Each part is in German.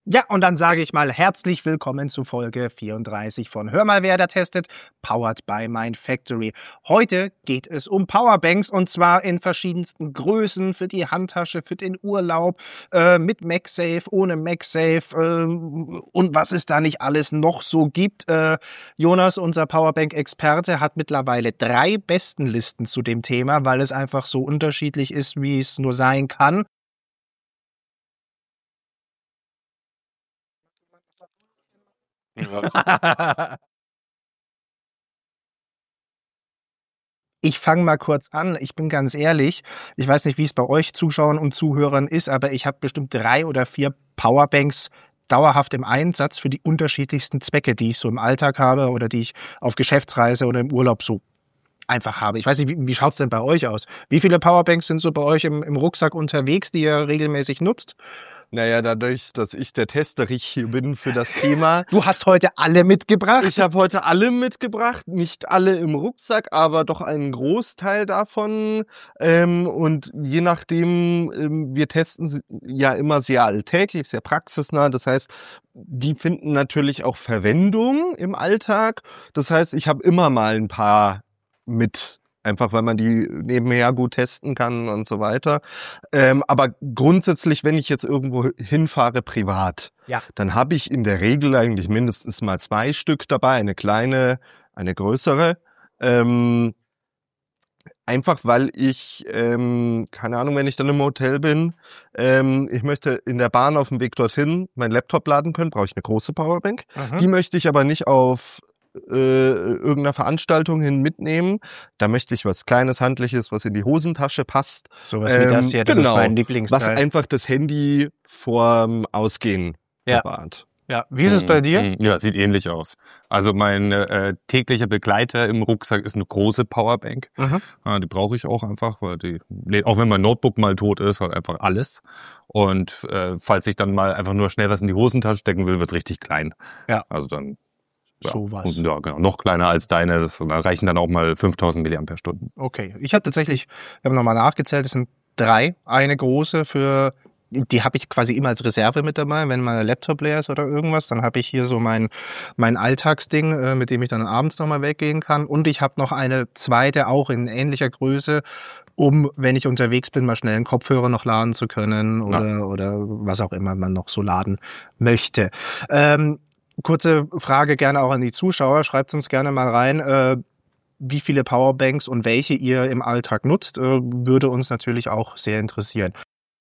Ja, und dann sage ich mal herzlich willkommen zu Folge 34 von Hör mal, wer da testet, powered by Mindfactory. Heute geht es um Powerbanks und zwar in verschiedensten Größen für die Handtasche, für den Urlaub, mit MagSafe, ohne MagSafe und was es da nicht alles noch so gibt. Jonas, unser Powerbank-Experte, hat mittlerweile 3 Bestenlisten zu dem Thema, weil es einfach so unterschiedlich ist, wie es nur sein kann. Ich fange mal kurz an. Ich bin ganz ehrlich, ich weiß nicht, wie es bei euch Zuschauern und Zuhörern ist, aber ich habe bestimmt 3 oder 4 Powerbanks dauerhaft im Einsatz für die unterschiedlichsten Zwecke, die ich so im Alltag habe oder die ich auf Geschäftsreise oder im Urlaub so einfach habe. Ich weiß nicht, wie schaut's denn bei euch aus? Wie viele Powerbanks sind so bei euch im Rucksack unterwegs, die ihr regelmäßig nutzt? Naja, dadurch, dass ich der Testerich hier bin für das Thema. Du hast heute alle mitgebracht? Ich habe heute alle mitgebracht, nicht alle im Rucksack, aber doch einen Großteil davon. Und je nachdem, wir testen sie ja immer sehr alltäglich, sehr praxisnah. Das heißt, die finden natürlich auch Verwendung im Alltag. Das heißt, ich habe immer mal ein paar mit. Einfach, weil man die nebenher gut testen kann und so weiter. Aber grundsätzlich, wenn ich jetzt irgendwo hinfahre privat, ja, dann habe ich in der Regel eigentlich mindestens mal 2 Stück dabei, eine kleine, eine größere. Einfach, weil ich, keine Ahnung, wenn ich dann im Hotel bin, ich möchte in der Bahn auf dem Weg dorthin meinen Laptop laden können, brauche ich eine große Powerbank. Die möchte ich aber nicht auf irgendeiner Veranstaltung hin mitnehmen. Da möchte ich was Kleines, Handliches, was in die Hosentasche passt. Sowas wie das hier, das ist mein Lieblingsteil. Was einfach das Handy vorm Ausgehen bewahrt. Ja, wie ist es bei dir? Ja, sieht ähnlich aus. Also mein täglicher Begleiter im Rucksack ist eine große Powerbank. Die brauche ich auch einfach, weil die lädt, auch wenn mein Notebook mal tot ist, halt einfach alles. Und falls ich dann mal einfach nur schnell was in die Hosentasche stecken will, wird's richtig klein. Ja. Also dann sowas. Ja, genau, noch kleiner als deine. Da reichen dann auch mal 5000 mAh. Okay, ich habe tatsächlich, wir haben nochmal nachgezählt, es sind 3. Eine große für, die habe ich quasi immer als Reserve mit dabei, wenn mal ein Laptop leer ist oder irgendwas. Dann habe ich hier so mein Alltagsding, mit dem ich dann abends nochmal weggehen kann. Und ich habe noch eine zweite, auch in ähnlicher Größe, um, wenn ich unterwegs bin, mal schnell einen Kopfhörer noch laden zu können oder was auch immer man noch so laden möchte. Kurze Frage gerne auch an die Zuschauer. Schreibt uns gerne mal rein, wie viele Powerbanks und welche ihr im Alltag nutzt. Würde uns natürlich auch sehr interessieren.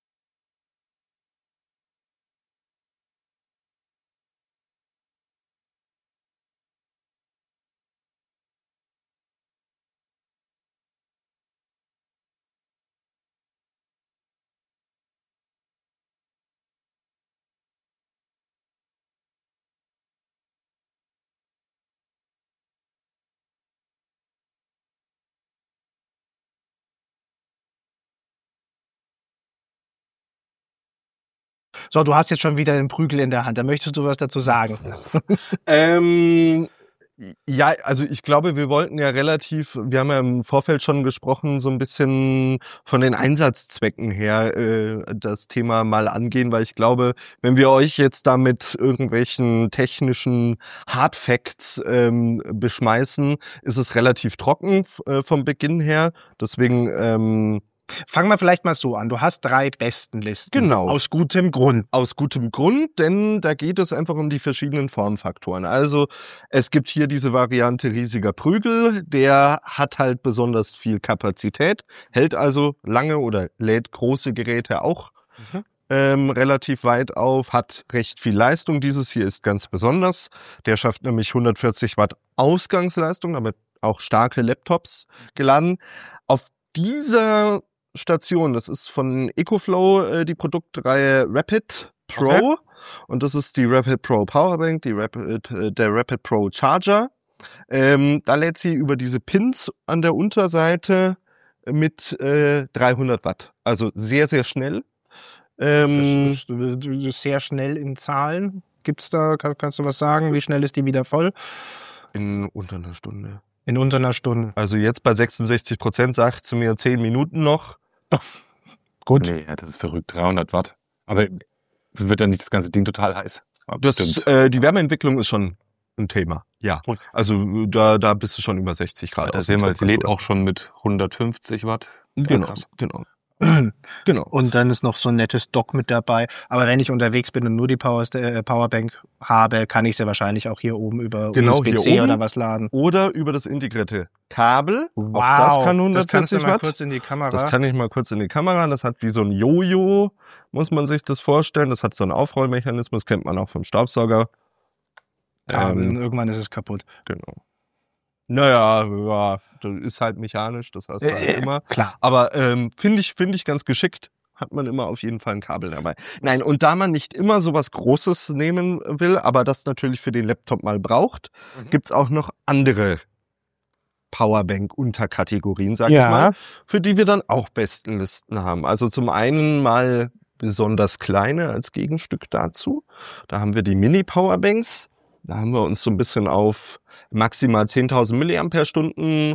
So, du hast jetzt schon wieder den Prügel in der Hand. Da möchtest du was dazu sagen? Ja, also ich glaube, wir wollten ja wir haben ja im Vorfeld schon gesprochen, so ein bisschen von den Einsatzzwecken her das Thema mal angehen, weil ich glaube, wenn wir euch jetzt da mit irgendwelchen technischen Hardfacts beschmeißen, ist es relativ trocken vom Beginn her. Deswegen fangen wir vielleicht mal so an. Du hast 3 Bestenlisten. Genau. Aus gutem Grund. Aus gutem Grund, denn da geht es einfach um die verschiedenen Formfaktoren. Also es gibt hier diese Variante riesiger Prügel, der hat halt besonders viel Kapazität, hält also lange oder lädt große Geräte auch relativ weit auf, hat recht viel Leistung. Dieses hier ist ganz besonders. Der schafft nämlich 140 Watt Ausgangsleistung, damit auch starke Laptops geladen. Auf dieser Station, das ist von EcoFlow die Produktreihe Rapid Pro und das ist die Rapid Pro Powerbank, der Rapid Pro Charger. Da lädt sie über diese Pins an der Unterseite mit 300 Watt, also sehr, sehr schnell. Das ist sehr schnell in Zahlen. Gibt's da, kannst du was sagen? Wie schnell ist die wieder voll? In unter einer Stunde. In unter einer Stunde. Also jetzt bei 66% sagt sie mir 10 Minuten noch. Gut. Nee, das ist verrückt, 300 Watt. Aber wird dann nicht das ganze Ding total heiß. Die Wärmeentwicklung ist schon ein Thema. Ja. Also da bist du schon über 60 Grad. Da sehen wir, sie lädt auch schon mit 150 Watt. Genau. Genau. Und dann ist noch so ein nettes Dock mit dabei. Aber wenn ich unterwegs bin und nur die Powerbank habe, kann ich sie wahrscheinlich auch hier oben über USB-C oder was laden. Oder über das integrierte Kabel. Wow, auch das kann 140 das kannst du mal Watt. kurz in die Kamera. Das kann ich mal kurz in die Kamera. Das hat wie so ein Jojo, muss man sich das vorstellen. Das hat so einen Aufrollmechanismus, kennt man auch vom Staubsauger. Und irgendwann ist es kaputt. Genau. Naja, das ist halt mechanisch, das hast du halt immer. Klar. Aber finde ich ganz geschickt, hat man immer auf jeden Fall ein Kabel dabei. Nein, und da man nicht immer so was Großes nehmen will, aber das natürlich für den Laptop mal braucht, gibt's auch noch andere Powerbank-Unterkategorien, sag ich mal, für die wir dann auch Bestenlisten haben. Also zum einen mal besonders kleine als Gegenstück dazu. Da haben wir die Mini-Powerbanks. Da haben wir uns so ein bisschen auf maximal 10.000 Milliampere-Stunden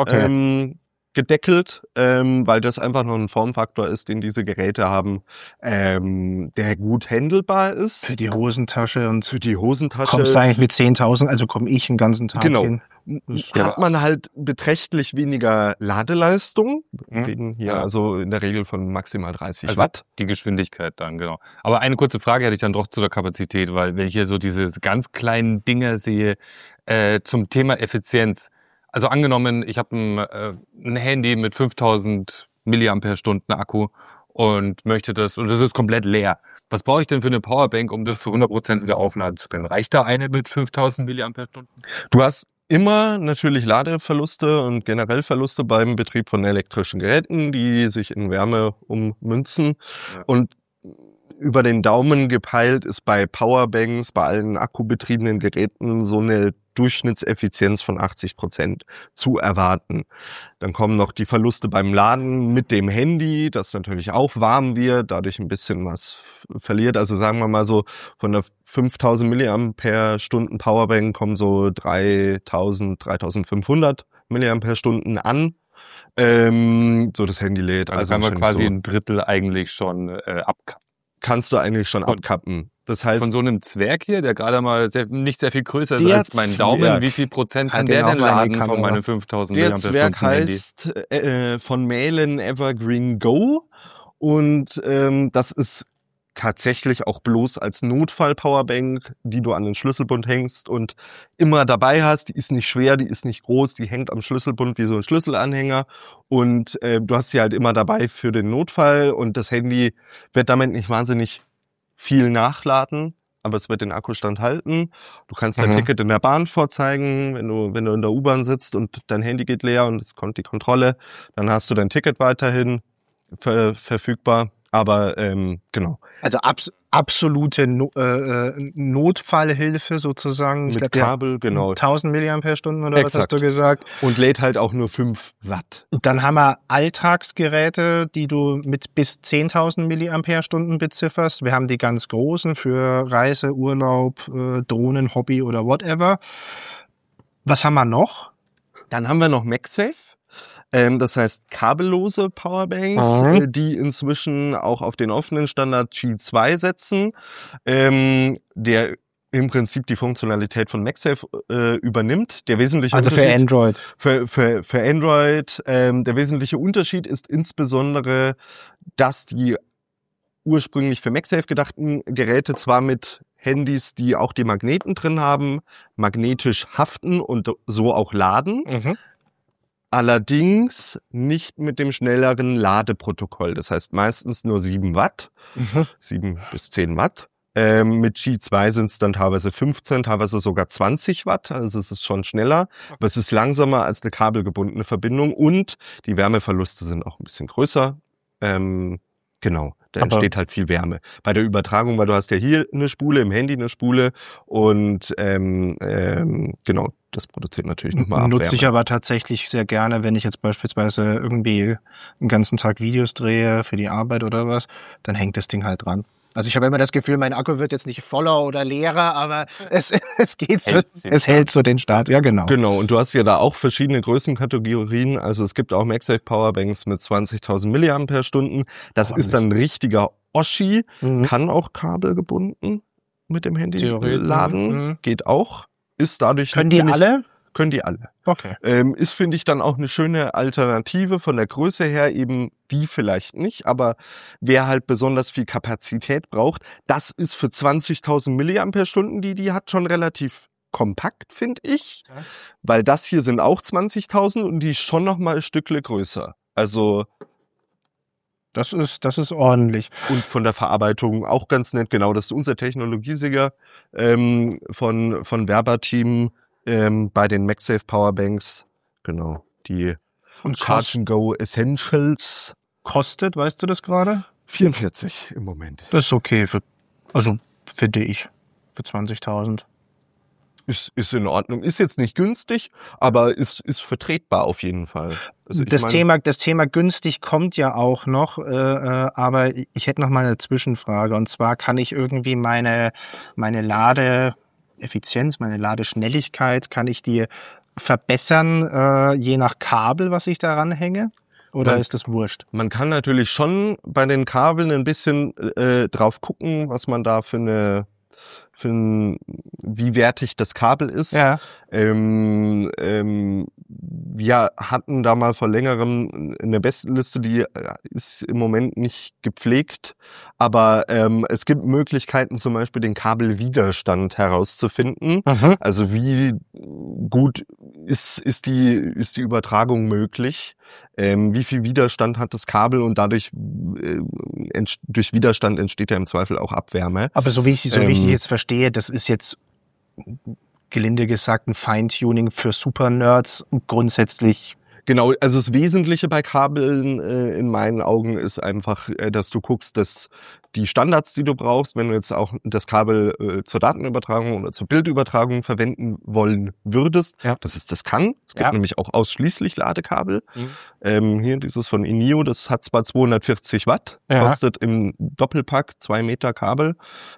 gedeckelt, weil das einfach noch ein Formfaktor ist, den diese Geräte haben, der gut handelbar ist. Für die Hosentasche und für die Hosentasche. Kommst du eigentlich mit 10.000, also komme ich den ganzen Tag hin. Hat man halt beträchtlich weniger Ladeleistung. Wir reden hier also in der Regel von maximal 30 Watt. Die Geschwindigkeit dann, genau. Aber eine kurze Frage hätte ich dann doch zu der Kapazität, weil wenn ich hier so diese ganz kleinen Dinger sehe, zum Thema Effizienz. Also angenommen, ich habe ein Handy mit 5000 Milliampere-Stunden Akku und möchte das, und das ist komplett leer. Was brauche ich denn für eine Powerbank, um das zu 100% wieder aufladen zu können? Reicht da eine mit 5000 Milliampere-Stunden? Du hast immer natürlich Ladeverluste und generell Verluste beim Betrieb von elektrischen Geräten, die sich in Wärme ummünzen. Ja. Und über den Daumen gepeilt ist bei Powerbanks, bei allen akkubetriebenen Geräten so eine Durchschnittseffizienz von 80% zu erwarten. Dann kommen noch die Verluste beim Laden mit dem Handy, das natürlich auch warm wird, dadurch ein bisschen was verliert. Also sagen wir mal so, von der 5000 Milliampere-Stunden Powerbank kommen so 3500 Milliampere-Stunden an. So das Handy lädt. Also kann man quasi ein Drittel eigentlich schon abkappen. Kannst du eigentlich schon abkappen. Das heißt, von so einem Zwerg hier, der gerade mal nicht sehr viel größer ist als mein Daumen, wie viel Prozent kann der denn laden von meinem 5000 Der Milliampere Zwerg Stunden Handy? heißt von Malin Evergreen Go und das ist tatsächlich auch bloß als Notfall-Powerbank, die du an den Schlüsselbund hängst und immer dabei hast. Die ist nicht schwer, die ist nicht groß, die hängt am Schlüsselbund wie so ein Schlüsselanhänger und du hast sie halt immer dabei für den Notfall und das Handy wird damit nicht wahnsinnig viel nachladen, aber es wird den Akkustand halten. Du kannst dein Ticket in der Bahn vorzeigen, wenn du in der U-Bahn sitzt und dein Handy geht leer und es kommt die Kontrolle, dann hast du dein Ticket weiterhin verfügbar. Aber genau. Also absolute Notfallhilfe sozusagen. Mit Kabel, genau. 1000 Milliampere-Stunden oder was hast du gesagt? Und lädt halt auch nur 5 Watt. Dann haben wir Alltagsgeräte, die du mit bis 10.000 Milliampere-Stunden bezifferst. Wir haben die ganz großen für Reise, Urlaub, Drohnen, Hobby oder whatever. Was haben wir noch? Dann haben wir noch MagSafe. Das heißt kabellose Powerbanks, die inzwischen auch auf den offenen Standard Qi2 setzen, der im Prinzip die Funktionalität von MagSafe übernimmt. Der wesentliche also für Android. Für Android. Der wesentliche Unterschied ist insbesondere, dass die ursprünglich für MagSafe gedachten Geräte zwar mit Handys, die auch die Magneten drin haben, magnetisch haften und so auch laden. Allerdings nicht mit dem schnelleren Ladeprotokoll. Das heißt meistens nur 7 Watt, 7 bis 10 Watt. Mit Qi2 sind es dann teilweise 15, teilweise sogar 20 Watt. Also es ist schon schneller, aber es ist langsamer als eine kabelgebundene Verbindung und die Wärmeverluste sind auch ein bisschen größer. Genau, da entsteht halt viel Wärme. Bei der Übertragung, weil du hast ja hier eine Spule, im Handy eine Spule und genau, das produziert natürlich nochmal Abwärme. Nutze ich aber tatsächlich sehr gerne, wenn ich jetzt beispielsweise irgendwie den ganzen Tag Videos drehe für die Arbeit oder was, dann hängt das Ding halt dran. Also ich habe immer das Gefühl, mein Akku wird jetzt nicht voller oder leerer, aber es geht so, es hält so den Start. Ja, genau. Genau, und du hast ja da auch verschiedene Größenkategorien. Also es gibt auch MagSafe Powerbanks mit 20.000 Milliampere-Stunden. Das ist dann ein richtiger Oschi, kann auch kabelgebunden mit dem Handy laden, geht auch. Ist dadurch Können die alle? Können die alle. Okay. Ist, finde ich, dann auch eine schöne Alternative von der Größe her, eben die vielleicht nicht, aber wer halt besonders viel Kapazität braucht, das ist für 20.000 Milliampere-Stunden, die hat, schon relativ kompakt, finde ich, weil das hier sind auch 20.000 und die ist schon noch mal ein Stückle größer. Also das ist ordentlich. Und von der Verarbeitung auch ganz nett. Genau, das ist unser Technologiesieger von Werber-Team bei den MagSafe Powerbanks. Genau, die Und Charge & Go Essentials. Kostet, weißt du das gerade? 44 im Moment. Das ist okay, finde ich, für 20.000. Ist in Ordnung. Ist jetzt nicht günstig, aber ist vertretbar auf jeden Fall. Also das Thema günstig kommt ja auch noch, aber ich hätte noch mal eine Zwischenfrage. Und zwar kann ich irgendwie meine Ladeeffizienz, meine Ladeschnelligkeit, kann ich die verbessern, je nach Kabel, was ich da ranhänge? Oder ist das wurscht? Man kann natürlich schon bei den Kabeln ein bisschen drauf gucken, was man da wie wertig das Kabel ist. Ja. Wir hatten da mal vor längerem eine Bestenliste, die ist im Moment nicht gepflegt, aber es gibt Möglichkeiten, zum Beispiel den Kabelwiderstand herauszufinden. Mhm. Also wie gut ist die Übertragung möglich? Wie viel Widerstand hat das Kabel und dadurch durch Widerstand entsteht ja im Zweifel auch Abwärme. Aber so wie ich jetzt verstehe, das ist jetzt gelinde gesagt ein Feintuning für Super-Nerds grundsätzlich. Genau, also das Wesentliche bei Kabeln in meinen Augen ist einfach, dass du guckst, dass die Standards, die du brauchst, wenn du jetzt auch das Kabel zur Datenübertragung oder zur Bildübertragung verwenden wollen würdest, dass es das kann. Es gibt nämlich auch ausschließlich Ladekabel. Hier dieses von Inio, das hat zwar 240 Watt, kostet im Doppelpack 2 Meter Kabel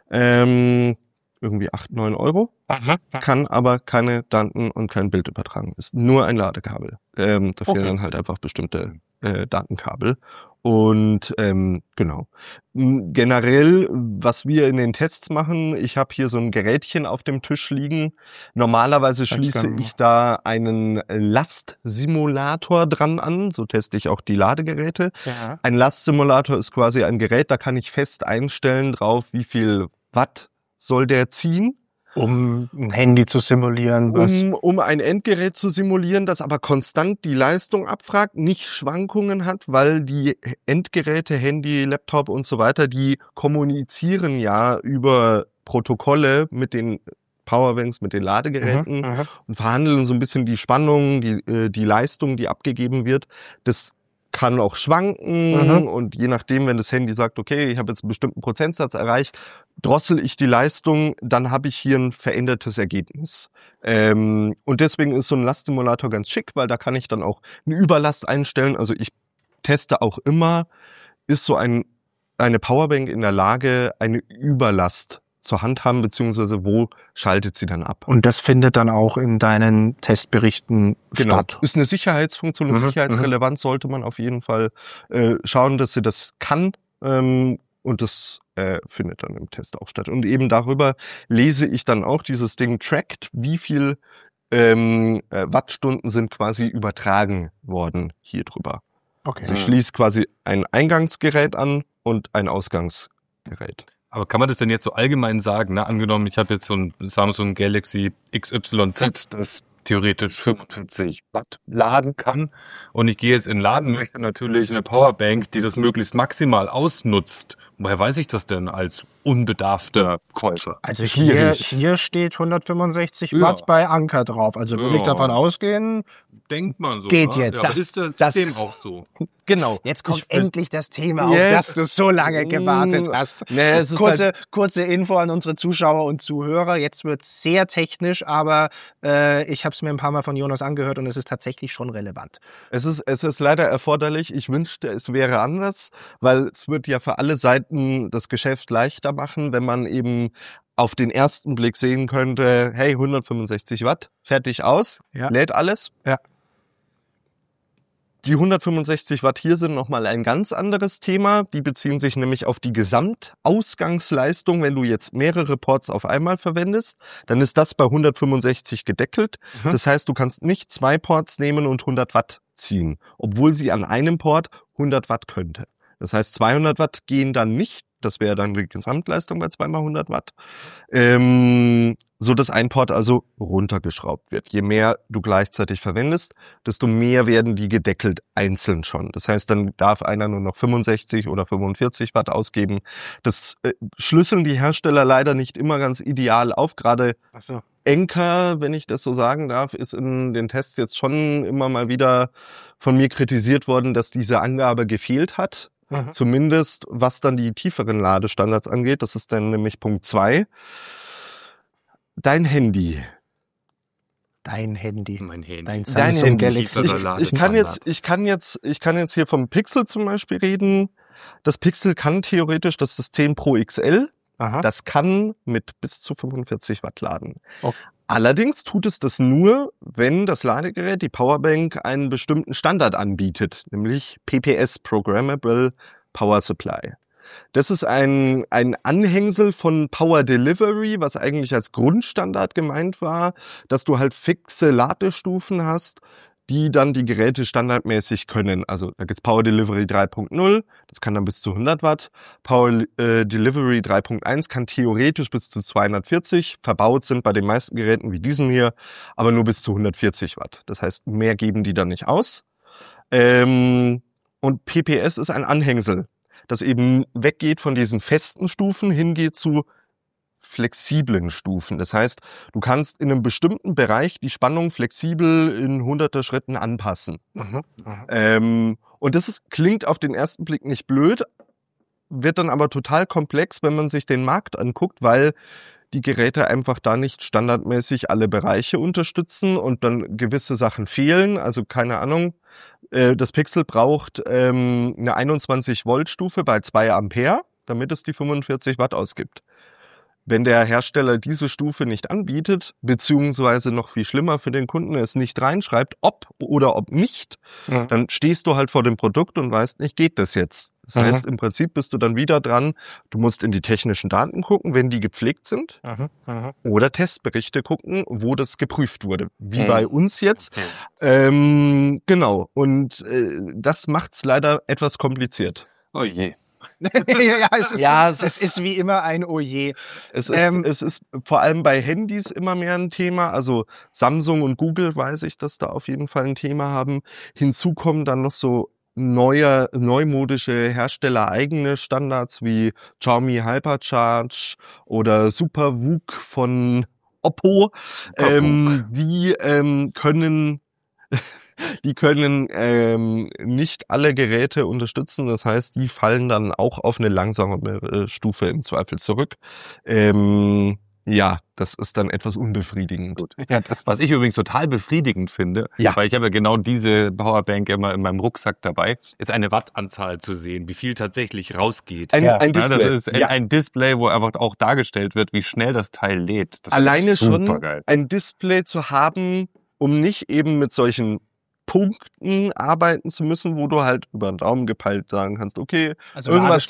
irgendwie 8-9 Euro. Kann aber keine Daten und kein Bild übertragen. Ist nur ein Ladekabel. Da fehlen dann halt einfach bestimmte Datenkabel. Und genau. Generell, was wir in den Tests machen, ich habe hier so ein Gerätchen auf dem Tisch liegen. Normalerweise schließe ich da einen Lastsimulator dran an. So teste ich auch die Ladegeräte. Ja. Ein Lastsimulator ist quasi ein Gerät, da kann ich fest einstellen drauf, wie viel Watt soll der ziehen. Um ein Handy zu simulieren, um ein Endgerät zu simulieren, das aber konstant die Leistung abfragt, nicht Schwankungen hat, weil die Endgeräte, Handy, Laptop und so weiter, die kommunizieren ja über Protokolle mit den Powerbanks, mit den Ladegeräten und verhandeln so ein bisschen die Spannung, die Leistung, die abgegeben wird. Das kann auch schwanken und je nachdem, wenn das Handy sagt, okay, ich habe jetzt einen bestimmten Prozentsatz erreicht, drossel ich die Leistung, dann habe ich hier ein verändertes Ergebnis. Und deswegen ist so ein Lastsimulator ganz schick, weil da kann ich dann auch eine Überlast einstellen. Also ich teste auch immer, ist so eine Powerbank in der Lage, eine Überlast zur Hand haben, beziehungsweise wo schaltet sie dann ab. Und das findet dann auch in deinen Testberichten statt. Ist eine Sicherheitsfunktion, eine Sicherheitsrelevanz sollte man auf jeden Fall schauen, dass sie das kann und das findet dann im Test auch statt. Und eben darüber lese ich dann auch, dieses Ding trackt, wie viel Wattstunden sind quasi übertragen worden hier drüber. Okay. Also ich schließe quasi ein Eingangsgerät an und ein Ausgangsgerät. Aber kann man das denn jetzt so allgemein sagen? Ne? Angenommen, ich habe jetzt so ein Samsung Galaxy XYZ, das theoretisch 45 Watt laden kann und ich gehe jetzt in den Laden, möchte natürlich eine Powerbank, die das möglichst maximal ausnutzt. Woher weiß ich das denn als unbedarfter Käufer. Also hier steht 165 Watt bei Anker drauf. Also würde ich davon ausgehen, denkt man so. Geht jetzt. Ja, aber ist das System auch so? Genau. Jetzt kommt endlich das Thema, auf das du so lange gewartet hast. Nee, es ist kurze Info an unsere Zuschauer und Zuhörer. Jetzt wird's sehr technisch, aber ich habe es mir ein paar Mal von Jonas angehört und es ist tatsächlich schon relevant. Es ist leider erforderlich. Ich wünschte, es wäre anders, weil es wird ja für alle Seiten das Geschäft leichter machen, wenn man eben auf den ersten Blick sehen könnte, hey, 165 Watt, fertig aus, lädt alles. Ja. Die 165 Watt hier sind nochmal ein ganz anderes Thema. Die beziehen sich nämlich auf die Gesamtausgangsleistung. Wenn du jetzt mehrere Ports auf einmal verwendest, dann ist das bei 165 gedeckelt. Das heißt, du kannst nicht 2 Ports nehmen und 100 Watt ziehen, obwohl sie an einem Port 100 Watt könnte. Das heißt, 200 Watt gehen dann nicht. Das wäre dann die Gesamtleistung bei 2 mal 100 Watt. So dass ein Port also runtergeschraubt wird. Je mehr du gleichzeitig verwendest, desto mehr werden die gedeckelt einzeln schon. Das heißt, dann darf einer nur noch 65 oder 45 Watt ausgeben. Das schlüsseln die Hersteller leider nicht immer ganz ideal auf. Gerade Anker, wenn ich das so sagen darf, ist in den Tests jetzt schon immer mal wieder von mir kritisiert worden, dass diese Angabe gefehlt hat. Zumindest was dann die tieferen Ladestandards angeht. Das ist dann nämlich Punkt 2. Dein Handy. Mein Handy. Dein Samsung Galaxy. Ich kann jetzt hier vom Pixel zum Beispiel reden. Das Pixel kann theoretisch das System Pro XL. Das kann mit bis zu 45 Watt laden. Okay. Allerdings tut es das nur, wenn das Ladegerät, die Powerbank, einen bestimmten Standard anbietet, nämlich PPS, Programmable Power Supply. Das ist ein Anhängsel von Power Delivery, was eigentlich als Grundstandard gemeint war, dass du halt fixe Ladestufen hast, die dann die Geräte standardmäßig können. Also da gibt's Power Delivery 3.0, das kann dann bis zu 100 Watt. Power Delivery 3.1 kann theoretisch bis zu 240. Verbaut sind bei den meisten Geräten wie diesem hier, aber nur bis zu 140 Watt. Das heißt, mehr geben die dann nicht aus. Und PPS ist ein Anhängsel, das eben weggeht von diesen festen Stufen, hingeht zu flexiblen Stufen. Das heißt, du kannst in einem bestimmten Bereich die Spannung flexibel in 100er Schritten anpassen. Und das klingt auf den ersten Blick nicht blöd, wird dann aber total komplex, wenn man sich den Markt anguckt, weil die Geräte einfach da nicht standardmäßig alle Bereiche unterstützen und dann gewisse Sachen fehlen. Also keine Ahnung, das Pixel braucht eine 21-Volt-Stufe bei 2 Ampere, damit es die 45 Watt ausgibt. Wenn der Hersteller diese Stufe nicht anbietet, beziehungsweise noch viel schlimmer für den Kunden es nicht reinschreibt, ob oder ob nicht, dann stehst du halt vor dem Produkt und weißt nicht, geht das jetzt? Das heißt, im Prinzip bist du dann wieder dran, du musst in die technischen Daten gucken, wenn die gepflegt sind, oder Testberichte gucken, wo das geprüft wurde, wie bei uns jetzt. Genau, und das macht's leider etwas kompliziert. Oh je. Es ist wie immer ein Oje. Es ist vor allem bei Handys immer mehr ein Thema. Also Samsung und Google weiß ich, dass da auf jeden Fall ein Thema haben. Hinzu kommen dann noch so neumodische Hersteller-eigene Standards wie Xiaomi Hypercharge oder SuperVOOC von Oppo. Die können nicht alle Geräte unterstützen. Das heißt, die fallen dann auch auf eine langsamere Stufe im Zweifel zurück. Ja, das ist dann etwas unbefriedigend. Ja, was ich übrigens total befriedigend finde, weil ich habe ja genau diese Powerbank immer in meinem Rucksack dabei, ist eine Wattanzahl zu sehen, wie viel tatsächlich rausgeht. Ein Display. Das ist ein Display, wo einfach auch dargestellt wird, wie schnell das Teil lädt. Das alleine schon geil. Ein Display zu haben, um nicht eben mit solchen Punkten arbeiten zu müssen, wo du halt über den Daumen gepeilt sagen kannst, okay, also irgendwas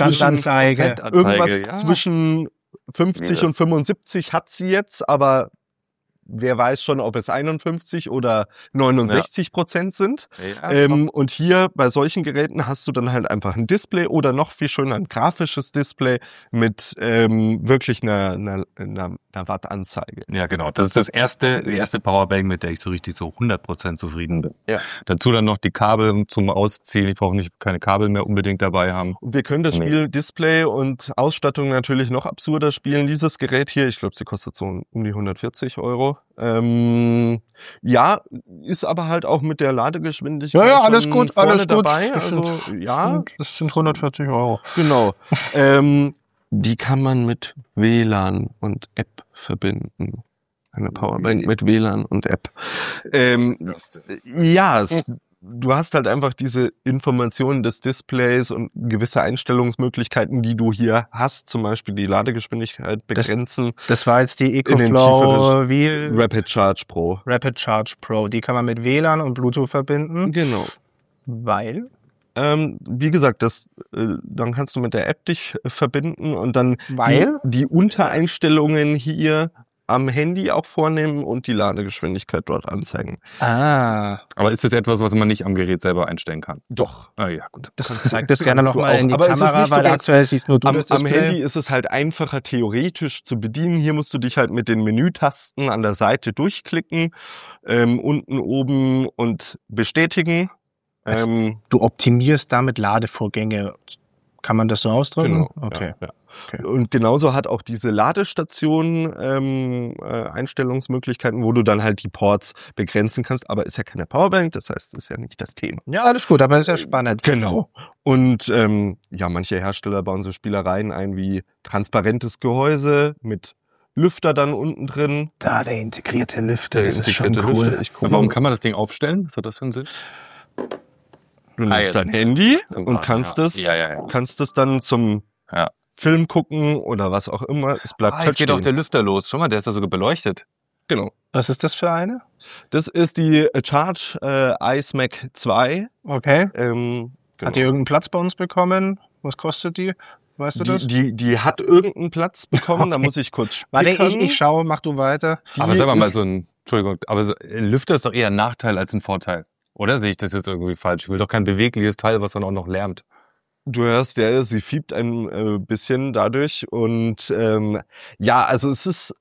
Standanzeige, zwischen 50 und 75 hat sie jetzt, aber wer weiß schon, ob es 51 oder 69% sind. Ja. Und hier bei solchen Geräten hast du dann halt einfach ein Display oder noch viel schöner ein grafisches Display mit wirklich einer Wattanzeige. Ja, genau. Das ist die erste Powerbank, mit der ich so richtig so 100% zufrieden bin. Ja. Dazu dann noch die Kabel zum Ausziehen. Ich brauche keine Kabel mehr unbedingt dabei haben. Wir können das Spiel Display und Ausstattung natürlich noch absurder spielen. Dieses Gerät hier, ich glaube, sie kostet so um die 140 €. Ja, ist aber halt auch mit der Ladegeschwindigkeit Ja, alles gut, vorne alles gut. dabei. Das sind 140 €. Genau. Die kann man mit WLAN und App verbinden. Eine Powerbank mit WLAN und App. Du hast halt einfach diese Informationen des Displays und gewisse Einstellungsmöglichkeiten, die du hier hast, zum Beispiel die Ladegeschwindigkeit begrenzen. Das war jetzt die EcoFlow Rapid Charge Pro. Rapid Charge Pro. Die kann man mit WLAN und Bluetooth verbinden. Genau. Weil? Wie gesagt, dann kannst du mit der App dich verbinden und dann Weil? die Untereinstellungen hier am Handy auch vornehmen und die Ladegeschwindigkeit dort anzeigen. Aber ist das etwas, was man nicht am Gerät selber einstellen kann? Doch. Ah ja, gut. Zeig das gerne nochmal in die aber Kamera, weil aktuell siehst nur du das Am Display. Handy ist es halt einfacher theoretisch zu bedienen. Hier musst du dich halt mit den Menütasten an der Seite durchklicken, unten, oben und bestätigen. Du optimierst damit Ladevorgänge. Kann man das so ausdrücken? Genau. Okay. Ja. Okay. Und genauso hat auch diese Ladestation Einstellungsmöglichkeiten, wo du dann halt die Ports begrenzen kannst, aber ist ja keine Powerbank, das heißt, das ist ja nicht das Thema. Ja, alles gut, aber ist ja spannend. Genau. Und manche Hersteller bauen so Spielereien ein wie transparentes Gehäuse mit Lüfter dann unten drin. Da, der integrierte Lüfter, das ist schon cool. Warum kann man das Ding aufstellen? Was hat das für einen Sinn? Du nimmst dein Handy und kannst das dann zum Film gucken oder was auch immer. Es bleibt halt jetzt geht stehen. auch der Lüfter los. Schau mal, der ist da so beleuchtet. Genau. Was ist das für eine? Das ist die Charge iSmack 2. Okay. Genau. Hat die irgendeinen Platz bei uns bekommen? Was kostet die? Weißt du das? Die hat irgendeinen Platz bekommen, okay. Da muss ich kurz spicken. Warte, ich schaue, mach du weiter. Aber sag mal Entschuldigung, aber ein Lüfter ist doch eher ein Nachteil als ein Vorteil. Oder sehe ich das jetzt irgendwie falsch? Ich will doch kein bewegliches Teil, was dann auch noch lärmt. Du hörst, sie fiebt ein bisschen dadurch und also es ist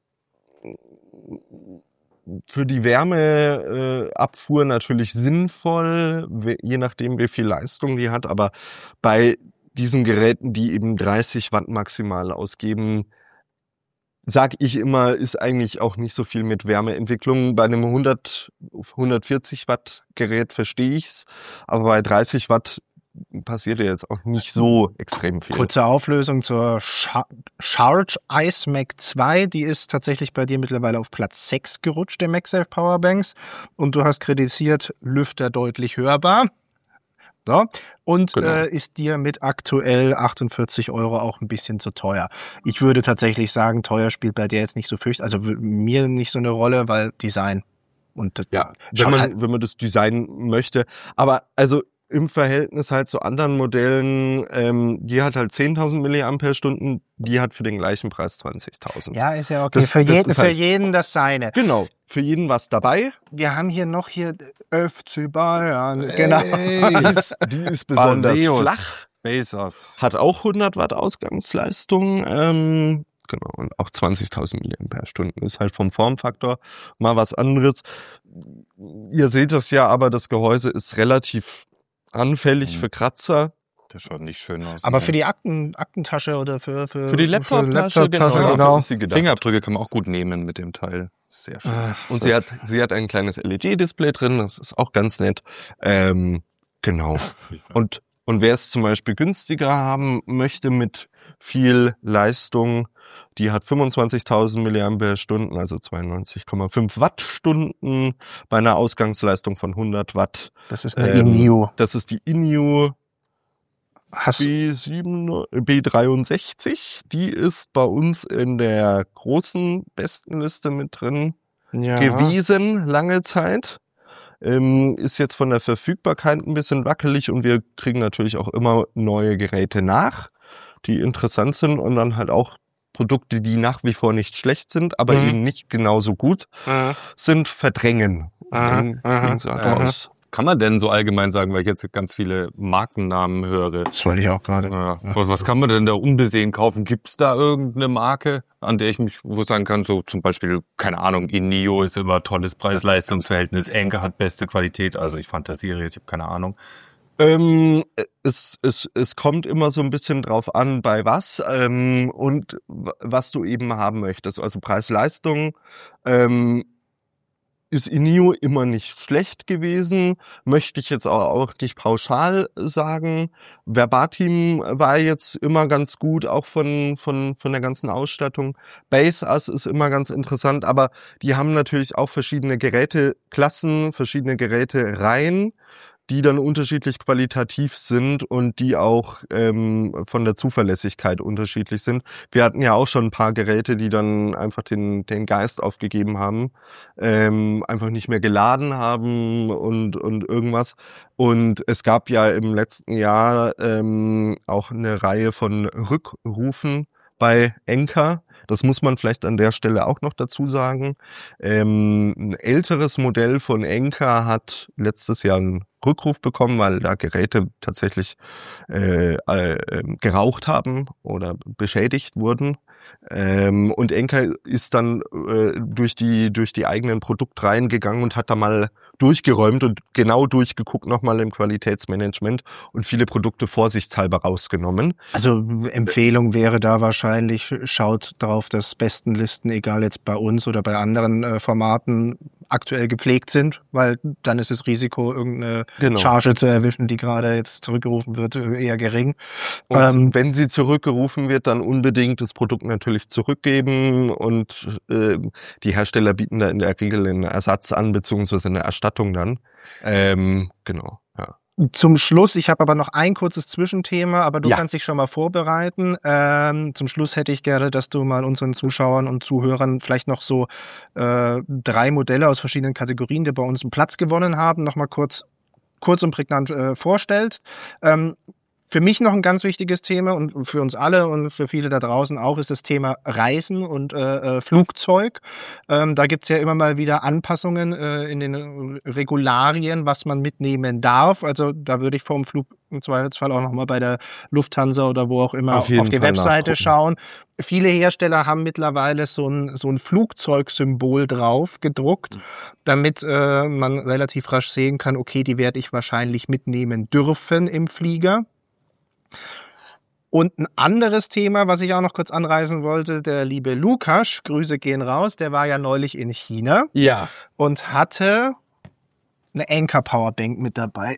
für die Wärmeabfuhr natürlich sinnvoll, je nachdem wie viel Leistung die hat, aber bei diesen Geräten, die eben 30 Watt maximal ausgeben, sag ich immer, ist eigentlich auch nicht so viel mit Wärmeentwicklung. Bei einem 140 Watt Gerät verstehe ich's, aber bei 30 Watt passiert ja jetzt auch nicht so extrem viel. Kurze Auflösung zur Charge iSmack 2, die ist tatsächlich bei dir mittlerweile auf Platz 6 gerutscht, der MagSafe Powerbanks, und du hast kritisiert, Lüfter deutlich hörbar. So. Und genau. Ist dir mit aktuell 48 € auch ein bisschen zu teuer. Ich würde tatsächlich sagen, teuer spielt bei dir jetzt nicht so also mir nicht so eine Rolle, weil Design und wenn man das Design möchte. Aber also im Verhältnis halt zu anderen Modellen, die hat halt 10.000 mAh, die hat für den gleichen Preis 20.000. Ja, ist ja okay. Für jeden das seine. Genau, für jeden was dabei. Wir haben hier noch FC Bayern. Genau. Die ist besonders flach. Bezos. Hat auch 100 Watt Ausgangsleistung. Genau, und auch 20.000 mAh ist halt vom Formfaktor mal was anderes. Ihr seht das ja, aber das Gehäuse ist relativ anfällig für Kratzer. Das schaut nicht schön aus. Aber für die Aktentasche oder für die Laptoptasche, genau. Fingerabdrücke kann man auch gut nehmen mit dem Teil. Sehr schön. Und sie hat ein kleines LED-Display drin, das ist auch ganz nett. Genau. Und wer es zum Beispiel günstiger haben möchte mit viel Leistung, die hat 25.000 mAh, also 92,5 Wattstunden bei einer Ausgangsleistung von 100 Watt. Das ist eine INU. Das ist die INU B63. Die ist bei uns in der großen Bestenliste mit drin gewesen, lange Zeit. Ist jetzt von der Verfügbarkeit ein bisschen wackelig und wir kriegen natürlich auch immer neue Geräte nach, die interessant sind und dann halt auch Produkte, die nach wie vor nicht schlecht sind, aber eben nicht genauso gut sind, verdrängen. Kann man denn so allgemein sagen, weil ich jetzt ganz viele Markennamen höre? Das wollte ich auch gerade. Ja. Was kann man denn da unbesehen kaufen? Gibt's da irgendeine Marke, an der ich mich wo sagen kann, so zum Beispiel, keine Ahnung, Inio ist immer tolles Preis-Leistungs-Verhältnis, Enke hat beste Qualität, also ich fantasiere, ich habe keine Ahnung. Es kommt immer so ein bisschen drauf an, bei was und was du eben haben möchtest. Also Preis-Leistung ist Inio immer nicht schlecht gewesen, möchte ich jetzt auch nicht pauschal sagen. Verbatim war jetzt immer ganz gut, auch von der ganzen Ausstattung. Baseus ist immer ganz interessant, aber die haben natürlich auch verschiedene Geräteklassen, verschiedene Gerätereihen, die dann unterschiedlich qualitativ sind und die auch von der Zuverlässigkeit unterschiedlich sind. Wir hatten ja auch schon ein paar Geräte, die dann einfach den Geist aufgegeben haben, einfach nicht mehr geladen haben und irgendwas. Und es gab ja im letzten Jahr auch eine Reihe von Rückrufen bei Enka. Das muss man vielleicht an der Stelle auch noch dazu sagen. Ein älteres Modell von Enka hat letztes Jahr einen Rückruf bekommen, weil da Geräte tatsächlich geraucht haben oder beschädigt wurden. Und Enka ist dann durch die eigenen Produktreihen gegangen und hat da mal durchgeräumt und genau durchgeguckt nochmal im Qualitätsmanagement und viele Produkte vorsichtshalber rausgenommen. Also Empfehlung wäre da wahrscheinlich, schaut drauf, dass Bestenlisten, egal jetzt bei uns oder bei anderen Formaten, aktuell gepflegt sind, weil dann ist das Risiko, irgendeine Charge zu erwischen, die gerade jetzt zurückgerufen wird, eher gering. Und wenn sie zurückgerufen wird, dann unbedingt das Produkt natürlich zurückgeben und die Hersteller bieten da in der Regel einen Ersatz an, beziehungsweise eine Erstattung dann. Genau, ja. Zum Schluss, ich habe aber noch ein kurzes Zwischenthema, aber du kannst dich schon mal vorbereiten. Zum Schluss hätte ich gerne, dass du mal unseren Zuschauern und Zuhörern vielleicht noch so 3 Modelle aus verschiedenen Kategorien, die bei uns einen Platz gewonnen haben, nochmal kurz und prägnant vorstellst. Für mich noch ein ganz wichtiges Thema und für uns alle und für viele da draußen auch ist das Thema Reisen und Flugzeug. Da gibt's ja immer mal wieder Anpassungen in den Regularien, was man mitnehmen darf. Also da würde ich vor dem Flug im Zweifelsfall auch nochmal bei der Lufthansa oder wo auch immer auf die Webseite schauen. Viele Hersteller haben mittlerweile so ein Flugzeugsymbol drauf gedruckt, damit man relativ rasch sehen kann, okay, die werde ich wahrscheinlich mitnehmen dürfen im Flieger. Und ein anderes Thema, was ich auch noch kurz anreißen wollte, der liebe Lukas, Grüße gehen raus, der war ja neulich in China und hatte eine Anker Powerbank mit dabei.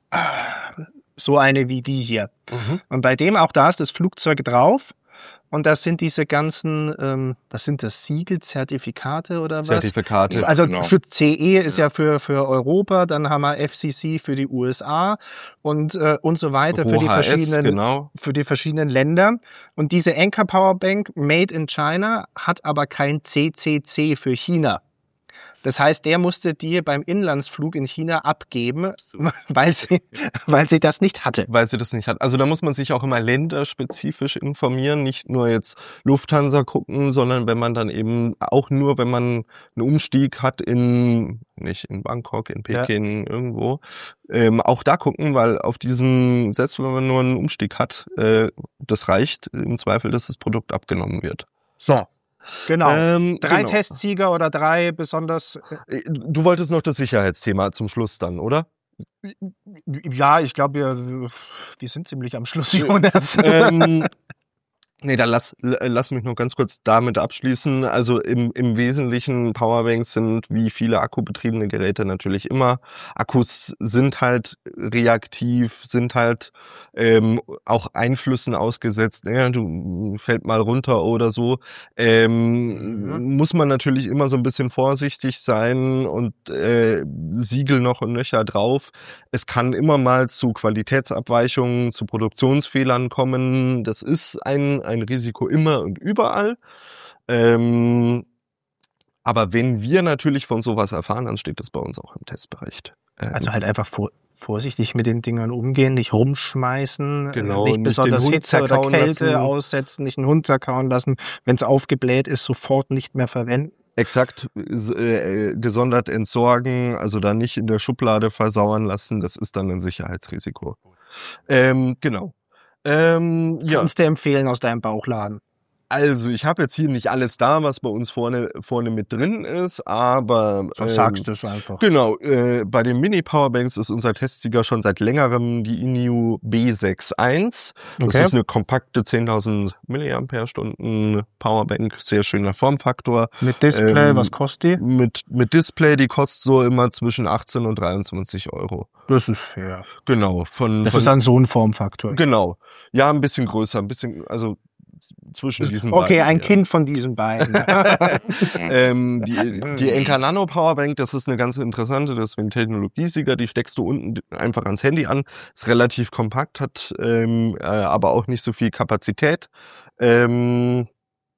So eine wie die hier. Und bei dem, auch da ist das Flugzeug drauf. Und das sind diese ganzen, was sind das, Siegel, Zertifikate oder was? Zertifikate. Also für CE ist ja für Europa, dann haben wir FCC für die USA und so weiter OHS, für die verschiedenen Länder. Und diese Anker Powerbank Made in China hat aber kein CCC für China. Das heißt, der musste dir beim Inlandsflug in China abgeben, weil sie das nicht hatte. Weil sie das nicht hat. Also da muss man sich auch immer länderspezifisch informieren, nicht nur jetzt Lufthansa gucken, sondern wenn man dann eben auch nur, wenn man einen Umstieg hat nicht in Bangkok, in Peking, irgendwo, auch da gucken, weil auf diesen, selbst wenn man nur einen Umstieg hat, das reicht im Zweifel, dass das Produkt abgenommen wird. So. Genau. 3 Testsieger oder 3 besonders. Du wolltest noch das Sicherheitsthema zum Schluss dann, oder? Ja, ich glaube, wir sind ziemlich am Schluss, Jonas. Nee, dann lass mich noch ganz kurz damit abschließen. Also im Wesentlichen, Powerbanks sind wie viele akkubetriebene Geräte natürlich immer. Akkus sind halt reaktiv, sind halt auch Einflüssen ausgesetzt. Ja, du fällt mal runter oder so. Muss man natürlich immer so ein bisschen vorsichtig sein und Siegel noch und nöcher drauf. Es kann immer mal zu Qualitätsabweichungen, zu Produktionsfehlern kommen. Das ist ein Risiko immer und überall. Aber wenn wir natürlich von sowas erfahren, dann steht das bei uns auch im Testbericht. Also halt einfach vorsichtig mit den Dingern umgehen, nicht rumschmeißen, Genau, nicht nicht besonders den Hund Hitze oder zerkauen Kälte lassen. aussetzen, nicht einen Hund zerkauen lassen. Wenn es aufgebläht ist, sofort nicht mehr verwenden. Exakt, gesondert entsorgen, also da nicht in der Schublade versauern lassen, das ist dann ein Sicherheitsrisiko. Genau. Ja, Kannst du empfehlen aus deinem Bauchladen? also ich habe jetzt hier nicht alles da, was bei uns vorne mit drin ist, aber Sonst sagst du es einfach. genau, bei den Mini-Powerbanks ist unser Testsieger schon seit längerem die INIU B61. Das Okay. ist eine kompakte 10.000 mAh Powerbank, sehr schöner Formfaktor. Mit Display, was kostet die? Mit Display, die kostet so immer zwischen 18 und 23 Euro. Das ist fair. Genau, Das ist dann so ein Formfaktor. genau. Ja, ein bisschen größer, also zwischen diesen Okay, beiden. ein ja. Kind von diesen beiden. Die Enka Nano Powerbank, das ist eine ganz interessante, das ist ein Technologiesieger, die steckst du unten einfach ans Handy an, ist relativ kompakt, hat aber auch nicht so viel Kapazität. Und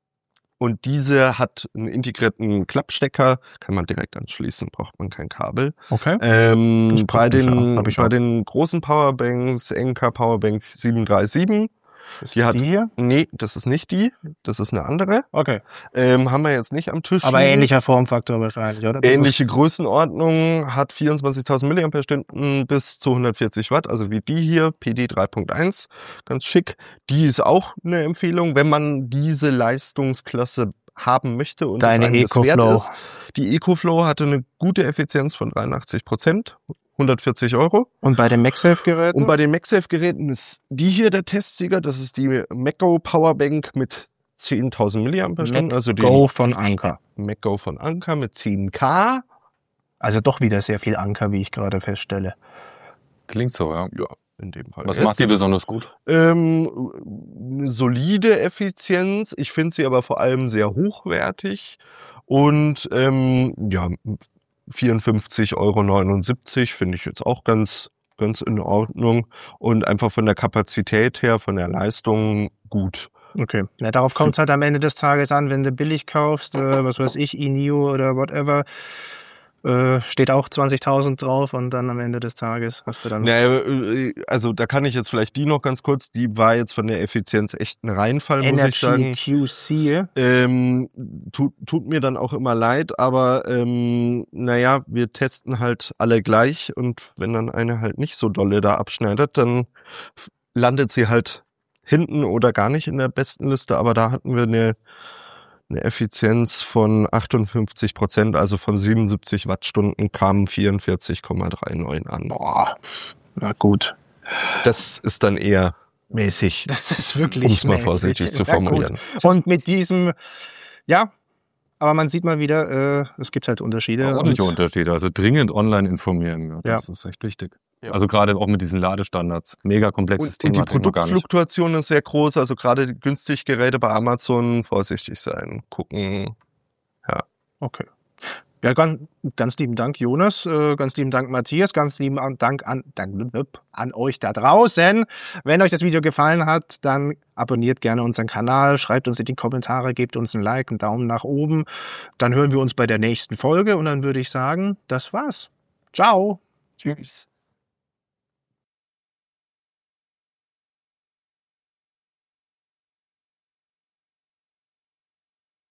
diese hat einen integrierten Klappstecker, kann man direkt anschließen, braucht man kein Kabel. Okay. Bei praktischer, hab ich auch. den großen Powerbanks, Enka Powerbank 737, die hat, hier? nee, das ist nicht die, das ist eine andere. Okay. Haben wir jetzt nicht am Tisch. Aber liegen. ähnlicher Formfaktor wahrscheinlich, oder? Ähnliche Größenordnung, hat 24.000 mAh bis zu 140 Watt, also wie die hier, PD 3.1, ganz schick. Die ist auch eine Empfehlung, wenn man diese Leistungsklasse haben möchte und Deine es einem das wert EcoFlow. ist. Die EcoFlow hatte eine gute Effizienz von 83%, 140 Euro. Und bei den MagSafe-Geräten? Und bei den MagSafe-Geräten ist die hier der Testsieger, das ist die MagGo Powerbank mit 10.000 mAh, also die Go von Anker. MagGo von Anker mit 10K. Also doch wieder sehr viel Anker, wie ich gerade feststelle. Klingt so, ja. Ja, in dem Fall. Was jetzt. macht die besonders gut? Eine solide Effizienz. Ich finde sie aber vor allem sehr hochwertig. Und ja, 54,79 Euro finde ich jetzt auch ganz in Ordnung. Und einfach von der Kapazität her, von der Leistung gut. Okay. Ja, darauf kommt es halt am Ende des Tages an, wenn du billig kaufst, was weiß ich, INIO oder whatever, steht auch 20.000 drauf und dann am Ende des Tages hast du dann... Naja, also da kann ich jetzt vielleicht die noch ganz kurz, die war jetzt von der Effizienz echt ein Reinfall, muss ich sagen. Energy QC. Tut mir dann auch immer leid, aber naja, wir testen halt alle gleich und wenn dann eine halt nicht so dolle da abschneidet, dann landet sie halt hinten oder gar nicht in der besten Liste, aber da hatten wir eine Effizienz von 58%, also von 77 Wattstunden kamen 44,39 an. Boah, na gut. Das ist dann eher mäßig, Das ist wirklich um es mal mäßig. vorsichtig zu Ja, formulieren. gut. Und mit diesem, ja, aber man sieht mal wieder, es gibt halt Unterschiede. Ordentliche und- Unterschiede. Also dringend online informieren. Ja, das ist echt wichtig. Ja. Also gerade auch mit diesen Ladestandards. Mega komplexes Und die Thema. kennt man gar nicht. Produktfluktuation ist sehr groß, also gerade die günstig Geräte bei Amazon, vorsichtig sein, gucken. Okay. Ja, ganz lieben Dank, Jonas, ganz lieben Dank, Matthias, ganz lieben Dank an euch da draußen. Wenn euch das Video gefallen hat, dann abonniert gerne unseren Kanal, schreibt uns in die Kommentare, gebt uns ein Like, einen Daumen nach oben. Dann hören wir uns bei der nächsten Folge und dann würde ich sagen, das war's. Ciao. Tschüss.